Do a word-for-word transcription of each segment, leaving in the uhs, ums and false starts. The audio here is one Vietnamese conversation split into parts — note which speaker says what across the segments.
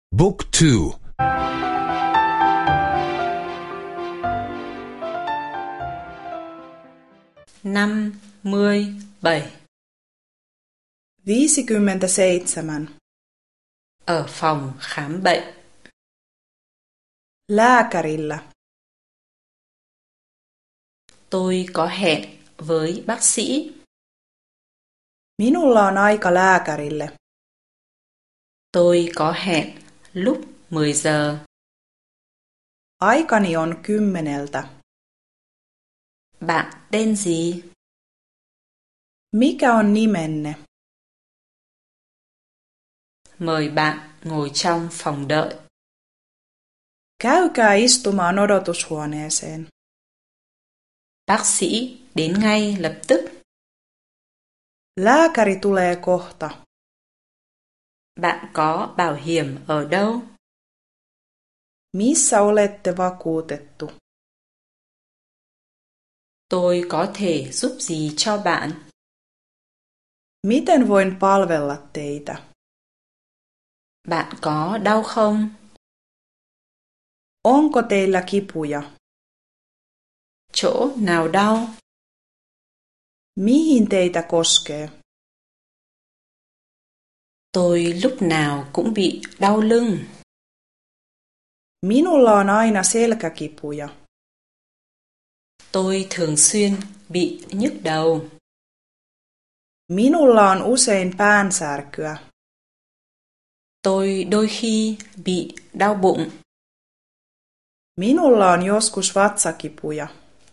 Speaker 1: Book two.
Speaker 2: năm mươi bảy.
Speaker 3: viisikymmentäseitsemän.
Speaker 2: Ở phòng khám bệnh.
Speaker 3: Lääkärillä.
Speaker 2: Tôi có hẹn với bác sĩ.
Speaker 3: Minulla on aika lääkärille.
Speaker 2: Tôi có hẹn lúc mười giờ.
Speaker 3: Aikani on kymmeneltä.
Speaker 2: Bạn tên gì?
Speaker 3: Mikä on nimenne?
Speaker 2: Mời bạn ngồi trong phòng đợi.
Speaker 3: Käykää istumaan odotushuoneeseen.
Speaker 2: Bác sĩ đến ngay lập tức.
Speaker 3: Lääkäri tulee kohta.
Speaker 2: Bạn có bảo hiểm ở đâu?
Speaker 3: Missä olette vakuutettu?
Speaker 2: Tôi có thể giúp gì cho bạn?
Speaker 3: Miten voin palvella teitä?
Speaker 2: Bạn có đau không?
Speaker 3: Onko teillä kipuja?
Speaker 2: Chỗ nào đau?
Speaker 3: Mihin teitä koskee?
Speaker 2: Tôi lúc nào cũng bị đau lưng.
Speaker 3: Minulla on aina selkäkipuja.
Speaker 2: Tôi thường xuyên bị nhức đầu.
Speaker 3: Minulla on usein päänsärkyä.
Speaker 2: Tôi đôi khi bị đau bụng.
Speaker 3: Minulla on joskus vatsakipuja.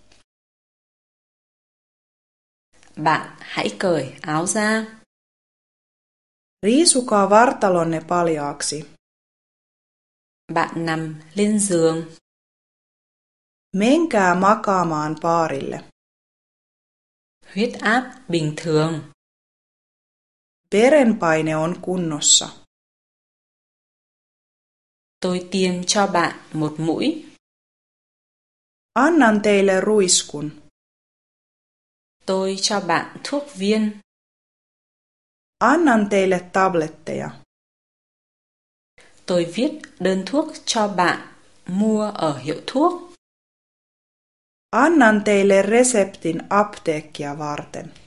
Speaker 2: Bạn hãy cởi áo ra.
Speaker 3: Riisukaa vartalonne paljaaksi.
Speaker 2: Bạn nằm lên giường.
Speaker 3: Menkää makaamaan paarille.
Speaker 2: Huyết áp bình thường.
Speaker 3: Verenpaine on kunnossa.
Speaker 2: Tôi tiêm cho bạn một mũi.
Speaker 3: Annan teille ruiskun.
Speaker 2: Tôi cho bạn thuốc viên.
Speaker 3: Annan teille tabletteja.
Speaker 2: Tôi viết đơn thuốc cho bạn mua ở hiệu thuốc.
Speaker 3: Annan teille reseptin apteekkia varten.